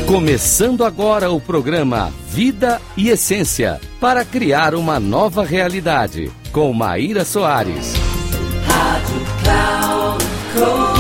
Começando agora o programa Vida e Essência, para criar uma nova realidade, com Maíra Soares. Rádio Cloud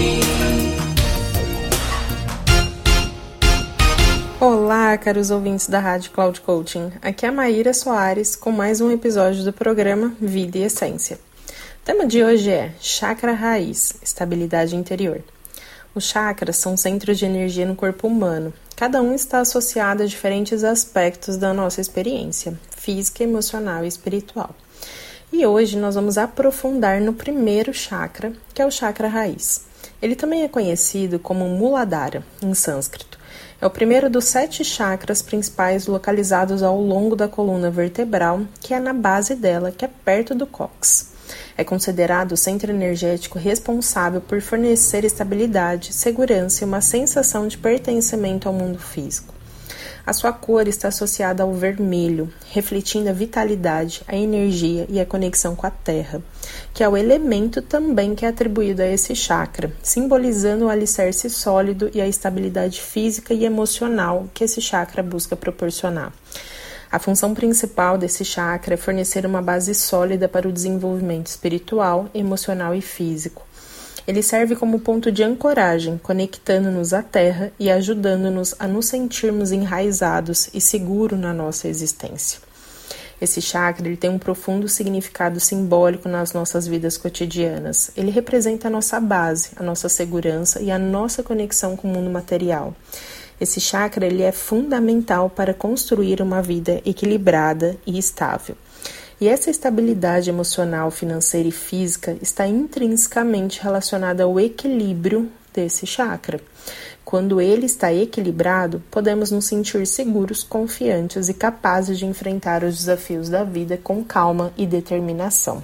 Coaching. Olá, caros ouvintes da Rádio Cloud Coaching. Aqui é a Maíra Soares com mais um episódio do programa Vida e Essência. O tema de hoje é Chakra Raiz, Estabilidade Interior. Os chakras são centros de energia no corpo humano. Cada um está associado a diferentes aspectos da nossa experiência, física, emocional e espiritual. E hoje nós vamos aprofundar no primeiro chakra, que é o chakra raiz. Ele também é conhecido como Muladhara, em sânscrito. É o primeiro dos 7 chakras principais localizados ao longo da coluna vertebral, que é na base dela, que é perto do cóccix. É considerado o centro energético responsável por fornecer estabilidade, segurança e uma sensação de pertencimento ao mundo físico. A sua cor está associada ao vermelho, refletindo a vitalidade, a energia e a conexão com a terra, que é o elemento também que é atribuído a esse chakra, simbolizando o alicerce sólido e a estabilidade física e emocional que esse chakra busca proporcionar. A função principal desse chakra é fornecer uma base sólida para o desenvolvimento espiritual, emocional e físico. Ele serve como ponto de ancoragem, conectando-nos à Terra e ajudando-nos a nos sentirmos enraizados e seguros na nossa existência. Esse chakra ele tem um profundo significado simbólico nas nossas vidas cotidianas. Ele representa a nossa base, a nossa segurança e a nossa conexão com o mundo material. Esse chakra ele é fundamental para construir uma vida equilibrada e estável. E essa estabilidade emocional, financeira e física está intrinsecamente relacionada ao equilíbrio desse chakra. Quando ele está equilibrado, podemos nos sentir seguros, confiantes e capazes de enfrentar os desafios da vida com calma e determinação.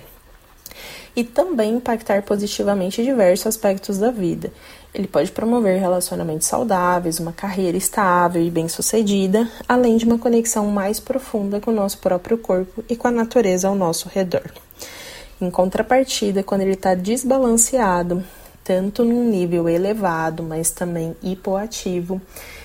E também impactar positivamente diversos aspectos da vida. Ele pode promover relacionamentos saudáveis, uma carreira estável e bem-sucedida, além de uma conexão mais profunda com o nosso próprio corpo e com a natureza ao nosso redor. Em contrapartida, quando ele está desbalanceado, tanto num nível elevado, mas também hipoativo,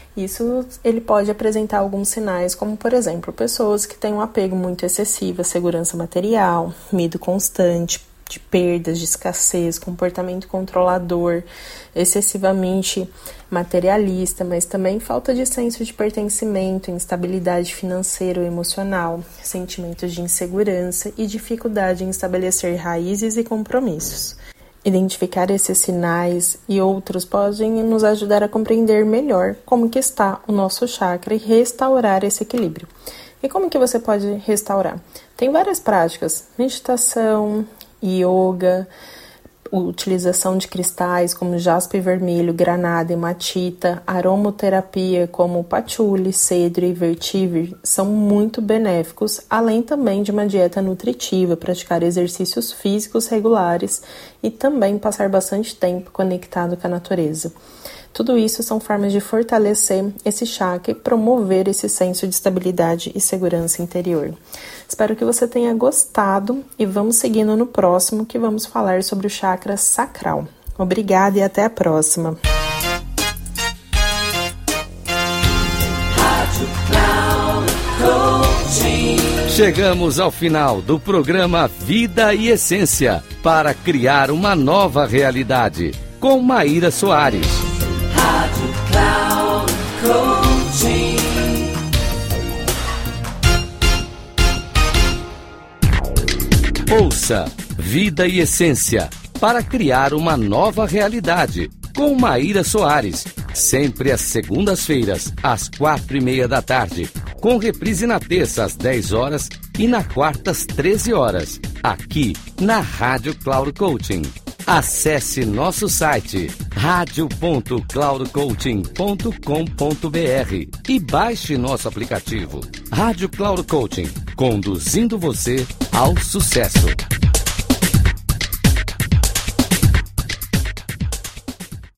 ele pode apresentar alguns sinais, como por exemplo, pessoas que têm um apego muito excessivo à segurança material, medo constante, de perdas, de escassez, comportamento controlador, excessivamente materialista, mas também falta de senso de pertencimento, instabilidade financeira ou emocional, sentimentos de insegurança e dificuldade em estabelecer raízes e compromissos. Identificar esses sinais e outros podem nos ajudar a compreender melhor como que está o nosso chakra e restaurar esse equilíbrio. E como que você pode restaurar? Tem várias práticas, meditação, yoga, utilização de cristais como jaspe vermelho, granada, hematita, aromoterapia como patchouli, cedro e vetiver são muito benéficos, além também de uma dieta nutritiva, praticar exercícios físicos regulares e também passar bastante tempo conectado com a natureza. Tudo isso são formas de fortalecer esse chakra e promover esse senso de estabilidade e segurança interior. Espero que você tenha gostado e vamos seguindo no próximo que vamos falar sobre o chakra sacral. Obrigada e até a próxima. Chegamos ao final do programa Vida e Essência, para criar uma nova realidade, com Maíra Soares. Ouça Vida e Essência, para criar uma nova realidade, com Maíra Soares, sempre às segundas-feiras, às 4:30 da tarde, com reprise na terça às 10 horas e na quarta às 13 horas, aqui na Rádio Cloud Coaching. Acesse nosso site radio.cloudcoaching.com.br e baixe nosso aplicativo Rádio Cloud Coaching, conduzindo você ao sucesso.